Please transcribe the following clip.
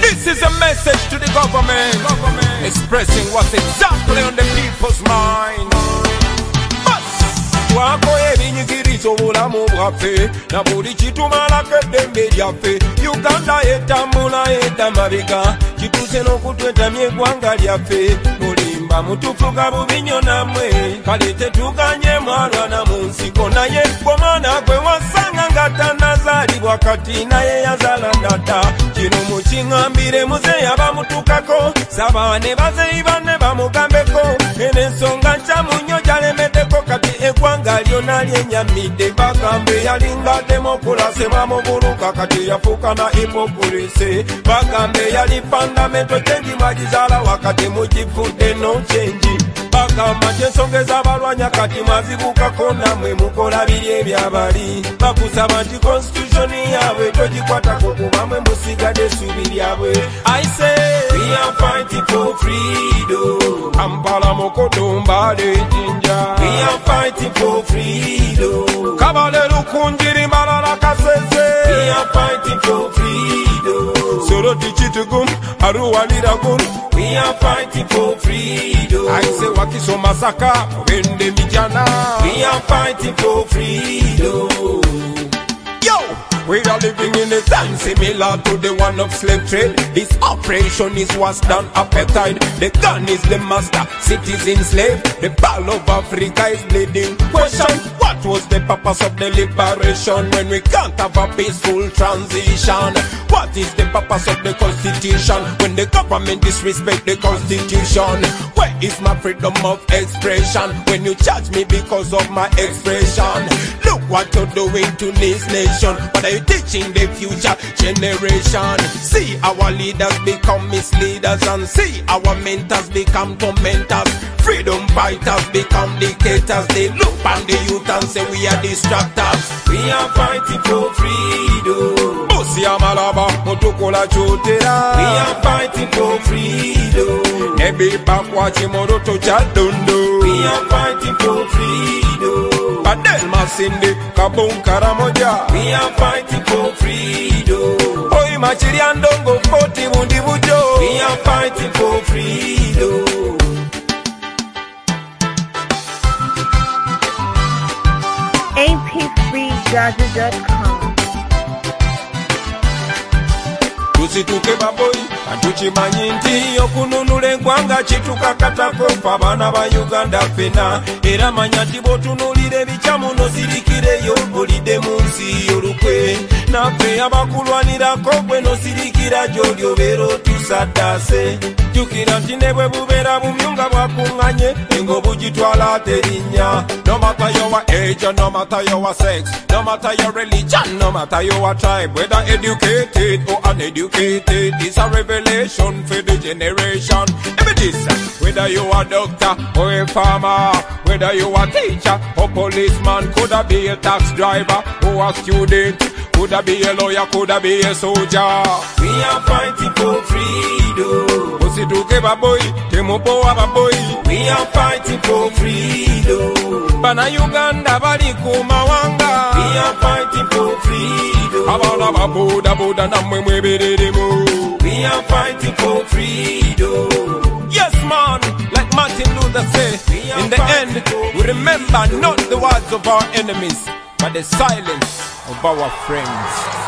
This is a message to the government, expressing what's exactly on the people's mind. Twakola ebinyigiriza obulamu bwaffe na buli kitumalako eddembe lyaffe. Uganda etambula edda mabega kituuse n'okutwetamya eggwanga lyaffe. Mulimba mutufuga bubi namwe kale tetuganye mwalwana mu nsiko naye gw'omwana gwe wasanga nga tannazaalibwa kati naye yazaala dada. Kino mukiŋŋambire muzeeyi abamutukako saba ne bazeeyi banne bamugambeko ensonga nkyamu nnyo gyalemeddeko kati eggwanga lyonna lyenyamidde. Bagambe yalinga demokulasi bamubuluka kati yafuuka na hipokulisi. Bagambe yali fundamental change mwagizaala wakati mugifudde no change. Bagamba kyensonga ez'abalwanya kati mwazibukako namwe mukola biri ebyabali. Bakusaba nti constitution yaabwe togikwatako kuba mwe musigadde essuubi lyabwe. I say we are fighting for freedom. Kampala Mukodo Mbale Jinja. We are fighting for freedom. Kabale Lukunjiri Malala Kasese. We are fighting for freedom. Soroti Chitugum Arua Lidagum. We are fighting for freedom. I say Wakiso Masaka Wende Mijana. We are fighting for freedom. We are living in a time similar to the one of slave trade. This operation is what's done apartheid. The gun is the master, citizen slave. The ball of Africa is bleeding. Question, what was the purpose of the liberation when we can't have a peaceful transition? What is the purpose of the constitution when the government disrespect the constitution? Where is my freedom of expression when you charge me because of my expression? Look what you're doing to this nation. What are you teaching the future generation? See our leaders become misleaders and see our mentors become tormentors. Freedom fighters become dictators. They look on the youth and say we are distractors. We are fighting for freedom. Busi Amalaba Mutukola Chotera. We are fighting for freedom. Nebi Bakwachi Moroto Chadondo. We are fighting for freedom. Padel Masindi Kabun Karamoja. We are fighting for freedom. Oi Machiri Andongo Koti Mundibujo. We are fighting for freedom. AP3Gaza.com. Tusituke baboyi atukimanyi nti okununula eggwanga kitukakatako ffe abaana ba Uganda ffena. Era manya nti bw'otunuulira ebikyamu n'osirikireyo olidde mu nsi y'olukwe. Naffe abakulwanirako gwe n'osirikira gy'oli obeera otusaddaase. Jjukira nti ne bwe bubeera bumyunga bwakuŋŋanye engo bugitwala ate erinnya. No matter your age or no matter your sex, no matter your religion, no matter your tribe, whether educated or uneducated, it's a revelation for the generation. Every this, whether you a doctor or a farmer, whether you a teacher or policeman, coulda be a tax driver or a student, coulda be a lawyer, coulda be a soldier. We are fighting for freedom. Musituke baboyi, temupowa baboyi. We are fighting for freedom. Bana Uganda bali ku mawanga. We are fighting for freedom. Abana baboda boda namwe mwebereremu. We are fighting for freedom. Yes man, like Martin Luther said, in the end we remember not the words of our enemies, but the silence of our friends.